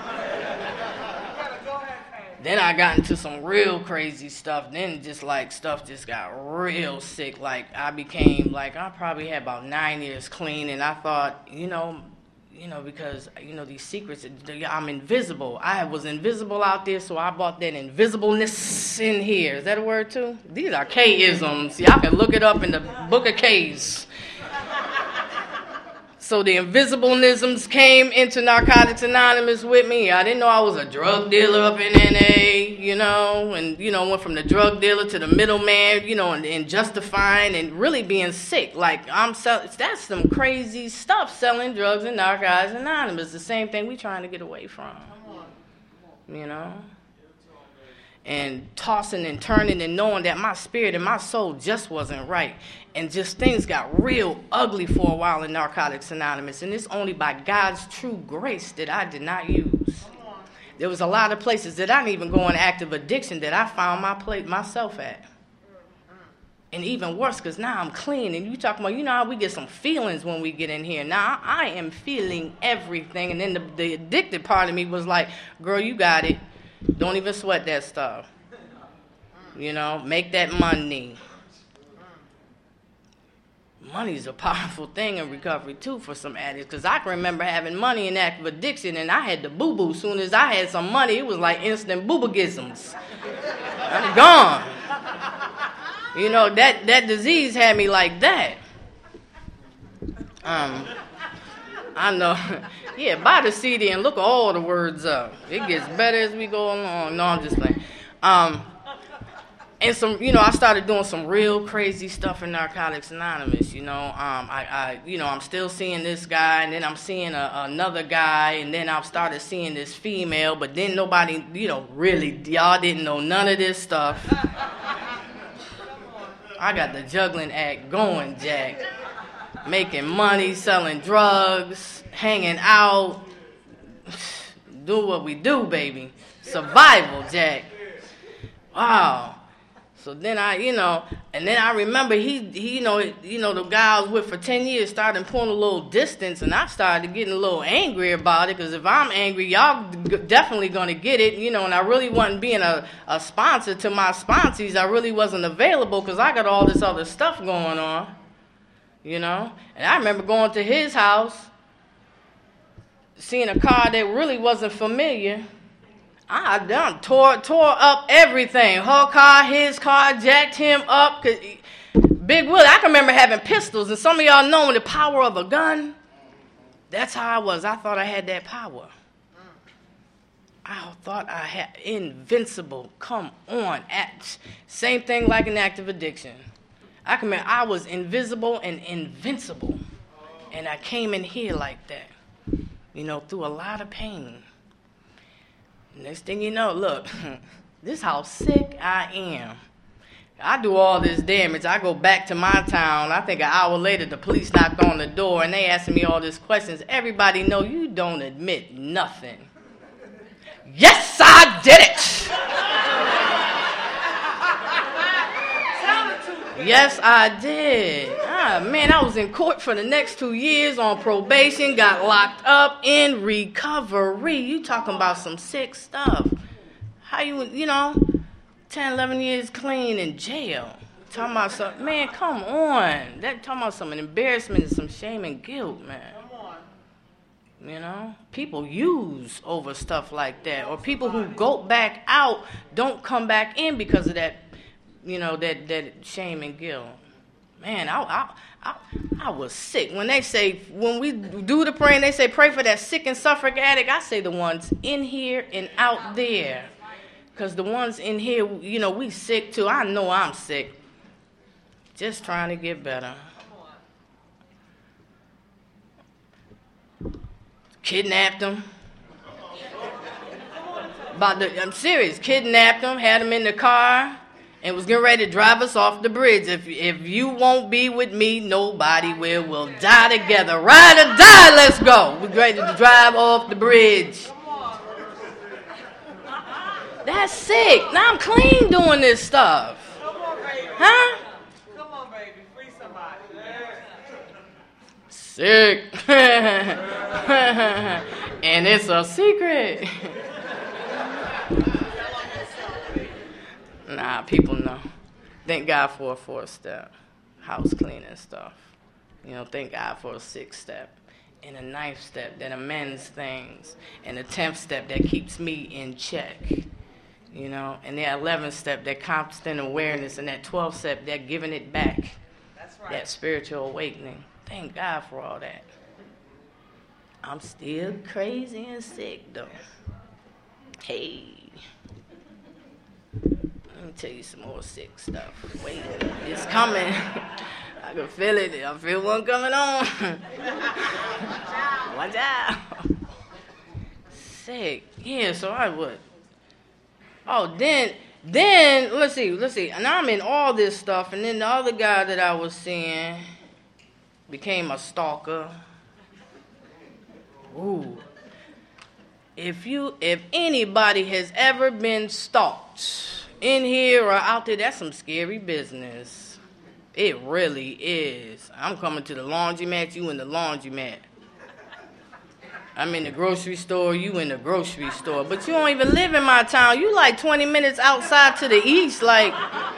then I got into some real crazy stuff. Then just like stuff just got real sick. Like I became like I probably had about nine years clean, and I thought, you know, you know, because you know these secrets. I'm invisible. I was invisible out there, so I bought that invisibleness in here. Is that a word too? These are K-isms. Y'all can look it up in the Book of K's. So the invisibleisms came into Narcotics Anonymous with me. I didn't know I was a drug dealer up in N A, you know, and, you know, went from the drug dealer to the middleman, you know, and, and justifying and really being sick. Like, I'm sell- that's some crazy stuff, selling drugs in Narcotics Anonymous. The same thing we trying to get away from, you know. And tossing and turning and knowing that my spirit and my soul just wasn't right. And just things got real ugly for a while in Narcotics Anonymous. And it's only by God's true grace that I did not use. There was a lot of places that I didn't even go in active addiction that I found my place, myself at. And even worse, because now I'm clean. And you talking about, you know how we get some feelings when we get in here. Now I am feeling everything. And then the, the addicted part of me was like, girl, you got it. Don't even sweat that stuff. You know, make that money. Money's a powerful thing in recovery, too, for some addicts. Because I can remember having money in active addiction, and I had the boo-boo. As soon as I had some money, it was like instant boo-boogisms. I'm gone. You know, that, that disease had me like that. Um, I know. Yeah, buy the C D and look all the words up. It gets better as we go along. No, I'm just playing. Um, and some, you know, I started doing some real crazy stuff in Narcotics Anonymous. You know, um, I, I, you know, I'm still seeing this guy, and then I'm seeing a, another guy, and then I've started seeing this female. But then nobody, you know, really, y'all didn't know none of this stuff. I got the juggling act going, Jack. Making money, selling drugs, hanging out. Do what we do, baby. Survival, Jack. Wow. So then I, you know, and then I remember he, he you know, you know, the guy I was with for ten years started pulling a little distance, and I started getting a little angry about it, because if I'm angry, y'all definitely going to get it, you know, and I really wasn't being a, a sponsor to my sponsees. I really wasn't available because I got all this other stuff going on, you know. And I remember going to his house, seeing a car that really wasn't familiar. I done tore tore up everything. Her car, his car, jacked him up. Cause Big Willie, I can remember having pistols, and some of y'all know the power of a gun. That's how I was. I thought I had that power. I thought I had invincible. Come on. Same thing like an active addiction. I can remember I was invisible and invincible. And I came in here like that, you know, through a lot of pain. Next thing you know, look, this is how sick I am. I do all this damage. I go back to my town. I think an hour later, the police knocked on the door, and they asking me all these questions. Everybody know you don't admit nothing. Yes, I did it. Yes, I did. Ah, man, I was in court for the next two years on probation, got locked up in recovery. You talking about some sick stuff. How you, you know, ten, eleven years clean in jail. Talking about some, man, come on. That talking about some embarrassment and some shame and guilt, man. You know, people use over stuff like that. Or people who go back out don't come back in because of that. You know, that, that shame and guilt. Man, I, I I I was sick. When they say, when we do the praying, they say pray for that sick and suffering addict. I say the ones in here and out there. Because the ones in here, you know, we sick too. I know I'm sick. Just trying to get better. Kidnapped them. About the, I'm serious. Kidnapped them, had them in the car. And was getting ready to drive us off the bridge. If if you won't be with me, nobody will. We'll die together. Ride or die, let's go. We're ready to drive off the bridge. That's sick. Now I'm clean doing this stuff. Come on, baby. Huh? Come on, baby. Free somebody. Sick. And it's a secret. Nah, people know. Thank God for a fourth step, house cleaning stuff. You know, thank God for a sixth step, and a ninth step that amends things, and a tenth step that keeps me in check. You know, and the eleventh step, that constant awareness, and that twelfth step, that giving it back. That's right. That spiritual awakening. Thank God for all that. I'm still crazy and sick though. Hey. Let me tell you some more sick stuff. Wait, it's coming. I can feel it. I feel one coming on. Watch out. Sick. Yeah, so I would. Oh, then, then, let's see, let's see. And I'm in all this stuff, and then the other guy that I was seeing became a stalker. Ooh. If you, if anybody has ever been stalked, in here or out there, that's some scary business. It really is. I'm coming to the laundromat, you in the laundromat. I'm in the grocery store, you in the grocery store. But you don't even live in my town. You like twenty minutes outside to the east. Like,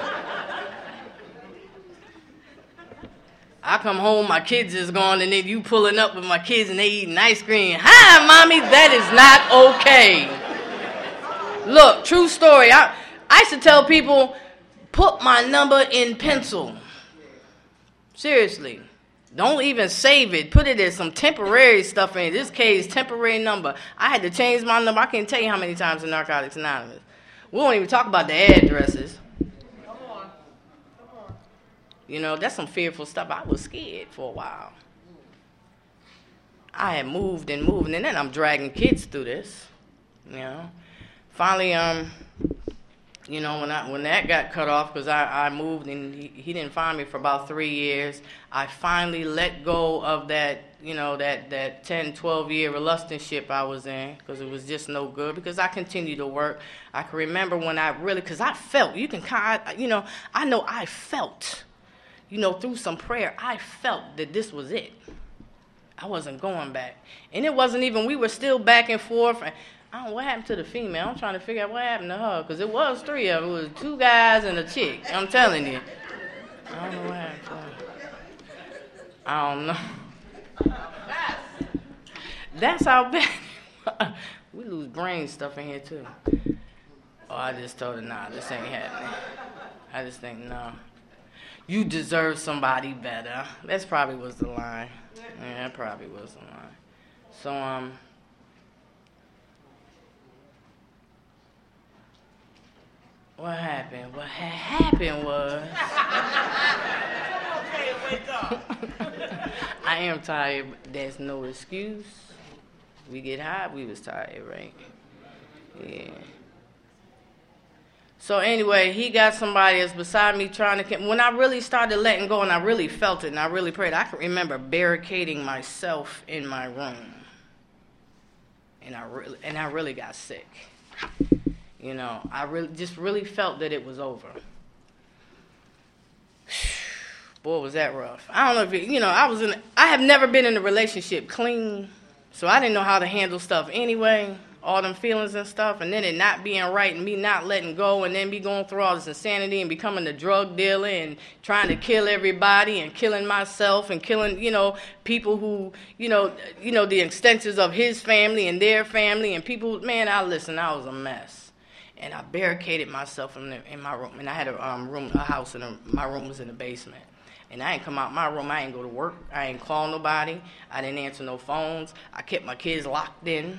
I come home, my kids is gone, and then you pulling up with my kids and they eating ice cream. Hi, mommy, that is not okay. Look, true story. I... I used to tell people, put my number in pencil. Seriously. Don't even save it. Put it as some temporary stuff in. This case, temporary number. I had to change my number. I can't tell you how many times in Narcotics Anonymous. We won't even talk about the addresses. You know, that's some fearful stuff. I was scared for a while. I had moved and moved, and then I'm dragging kids through this, you know. Finally, um, you know, when I when that got cut off, because I, I moved and he, he didn't find me for about three years, I finally let go of that, you know, that, that ten, twelve-year relationship I was in, because it was just no good, because I continued to work. I can remember when I really, because I felt, you can kind of, you know, I know I felt, you know, through some prayer, I felt that this was it. I wasn't going back. And it wasn't even, we were still back and forth. And I don't know what happened to the female. I'm trying to figure out what happened to her, because it was three of them. It was two guys and a chick. I'm telling you. I don't know what happened to her. I don't know. That's how bad. We lose brain stuff in here, too. Oh, I just told her, nah, this ain't happening. I just think, no. You deserve somebody better. That's probably was the line. Yeah, that probably was the line. So, um... what happened? What had happened was... I am tired, but there's no excuse. We get high, we was tired, right? Yeah. So anyway, he got somebody that's beside me trying to... When I really started letting go and I really felt it and I really prayed, I can remember barricading myself in my room. And I really, and I really got sick. You know, I really just really felt that it was over. Boy, was that rough. I don't know if it, you know, I was in, I have never been in a relationship clean, so I didn't know how to handle stuff anyway, all them feelings and stuff, and then it not being right and me not letting go and then me going through all this insanity and becoming a drug dealer and trying to kill everybody and killing myself and killing, you know, people who, you know, you know, the extensions of his family and their family and people, man, I listen, I was a mess. And I barricaded myself in, the, in my room. And I had a um, room, a house, and my room was in the basement. And I ain't come out my room. I ain't go to work. I ain't call nobody. I didn't answer no phones. I kept my kids locked in.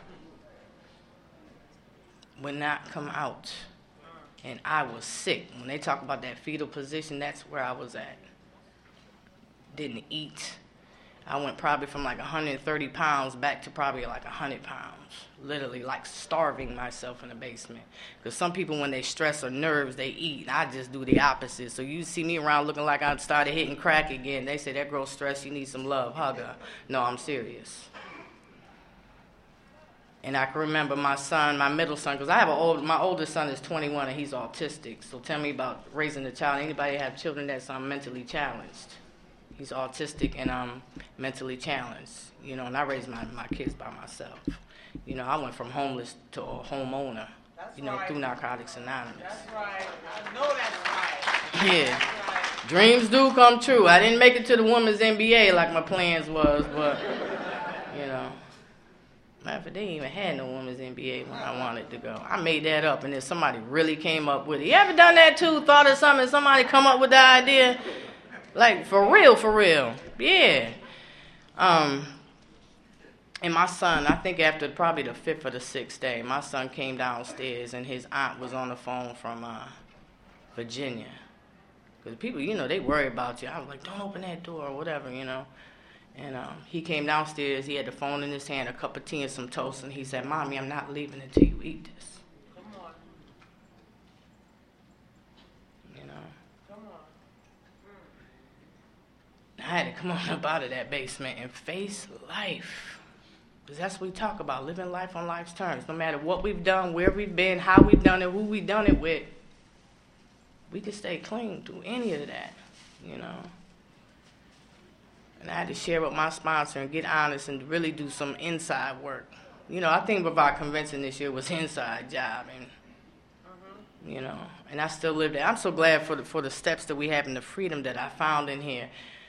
Would not come out. And I was sick. When they talk about that fetal position, that's where I was at. Didn't eat. I went probably from like one hundred thirty pounds back to probably like one hundred pounds. Literally like starving myself in the basement. Because some people, when they stress or nerves, they eat. I just do the opposite. So you see me around looking like I started hitting crack again. They say, that girl's stressed, you need some love, hug her. No, I'm serious. And I can remember my son, my middle son, because I have an old, my oldest son is twenty-one and he's autistic. So tell me about raising a child. Anybody have children that's um, mentally challenged? He's autistic and um, mentally challenged. You know, and I raised my, my kids by myself. You know, I went from homeless to a homeowner, that's you know, right. Through Narcotics Anonymous. That's right. I know that's right. Yeah. That's right. Dreams do come true. I didn't make it to the women's N B A like my plans was, but, you know. Matter of fact, they even had no women's N B A when I wanted to go. I made that up, and then somebody really came up with it. You ever done that too? Thought of something, somebody come up with the idea? Like, for real, for real. Yeah. Um... And my son, I think after probably the fifth or the sixth day, my son came downstairs and his aunt was on the phone from uh, Virginia. Because people, you know, they worry about you. I was like, don't open that door or whatever, you know. And um, he came downstairs. He had the phone in his hand, a cup of tea and some toast. And he said, Mommy, I'm not leaving until you eat this. Come on. You know. Come on. Mm. I had to come on up out of that basement and face life. Because that's what we talk about, living life on life's terms. No matter what we've done, where we've been, how we've done it, who we've done it with, we can stay clean through any of that, you know. And I had to share with my sponsor and get honest and really do some inside work. You know, I think about convention this year was inside job, and mm-hmm. you know, and I still live there. I'm so glad for the, for the steps that we have and the freedom that I found in here.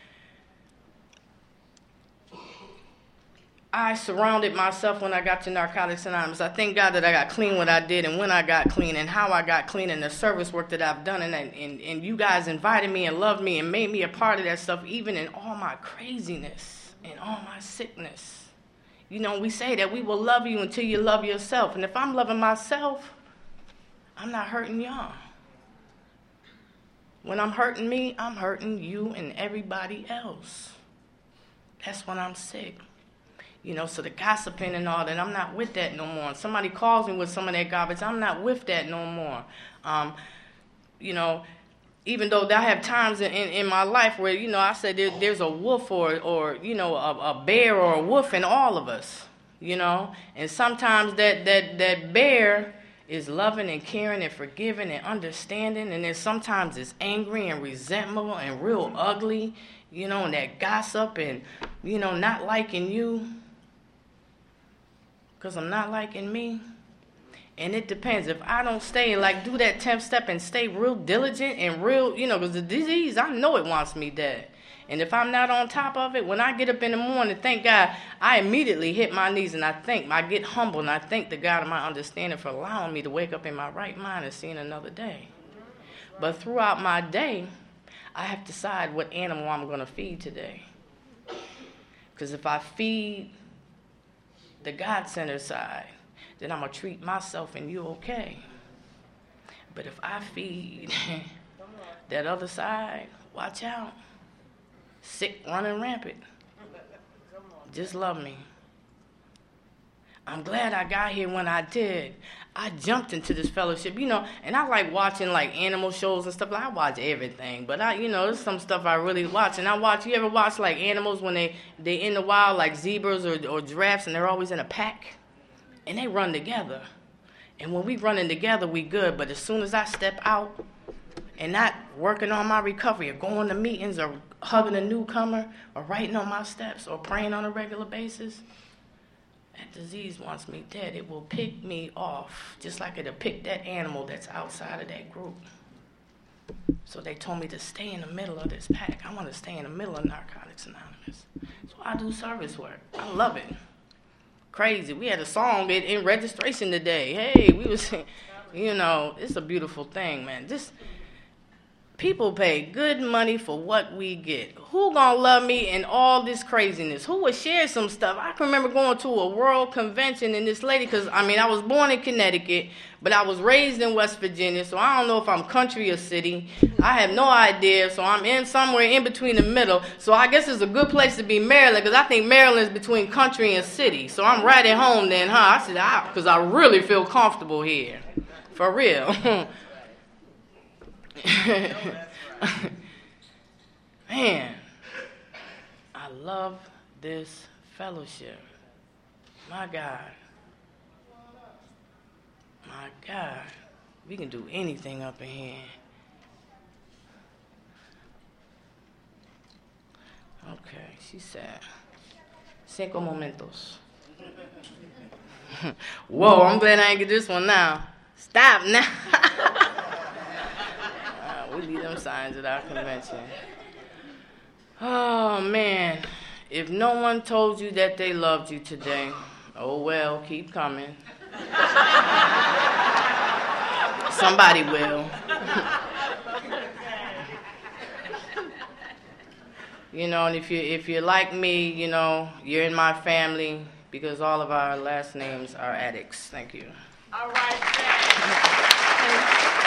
I surrounded myself when I got to Narcotics Anonymous. I thank God that I got clean what I did and when I got clean and how I got clean and the service work that I've done. And, and, and you guys invited me and loved me and made me a part of that stuff, even in all my craziness and all my sickness. You know, we say that we will love you until you love yourself. And if I'm loving myself, I'm not hurting y'all. When I'm hurting me, I'm hurting you and everybody else. That's when I'm sick. You know, so the gossiping and all that, I'm not with that no more. And somebody calls me with some of that garbage, I'm not with that no more. Um, you know, even though I have times in, in, in my life where, you know, I said there, there's a wolf or, or you know, a, a bear or a wolf in all of us, you know. And sometimes that, that, that bear is loving and caring and forgiving and understanding. And then sometimes it's angry and resentful and real ugly, you know, and that gossip and, you know, not liking you because I'm not liking me. And it depends. If I don't stay, like, do that tenth step and stay real diligent and real, you know, because the disease, I know it wants me dead. And if I'm not on top of it, when I get up in the morning, thank God, I immediately hit my knees and I thank, I get humble and I thank the God of my understanding for allowing me to wake up in my right mind and seeing another day. But throughout my day, I have to decide what animal I'm going to feed today. Because if I feed the God-centered side, then I'm going to treat myself and you okay. But if I feed that other side, watch out. Sick, running rampant. Just love me. I'm glad I got here when I did. I jumped into this fellowship, you know, and I like watching like animal shows and stuff. Like, I watch everything, but I, you know, there's some stuff I really watch. And I watch, you ever watch like animals when they, they in the wild, like zebras or, or giraffes, and they're always in a pack? And they run together. And when we running together, we good. But as soon as I step out and not working on my recovery or going to meetings or hugging a newcomer or writing on my steps or praying on a regular basis, that disease wants me dead. It will pick me off, just like it'll pick that animal that's outside of that group. So they told me to stay in the middle of this pack. I want to stay in the middle of Narcotics Anonymous. So I do service work. I love it. Crazy. We had a song in, in registration today. Hey, we was, you know, it's a beautiful thing, man. Just people pay good money for what we get. Who gonna love me in all this craziness? Who would share some stuff? I can remember going to a world convention and this lady, because, I mean, I was born in Connecticut, but I was raised in West Virginia, so I don't know if I'm country or city. I have no idea, so I'm in somewhere in between the middle. So I guess it's a good place to be Maryland, because I think Maryland's between country and city. So I'm right at home then, huh? I said, ah, because I really feel comfortable here. For real. Man, I love this fellowship. My God. My God. We can do anything up in here. Okay, she said, cinco momentos. Whoa, I'm glad I ain't get this one now. Stop now. We leave them signs at our convention. Oh, man. If no one told you that they loved you today, oh, well, keep coming. Somebody will. You know, and if, you, if you're like me, you know, you're in my family because all of our last names are addicts. Thank you. All right, thanks.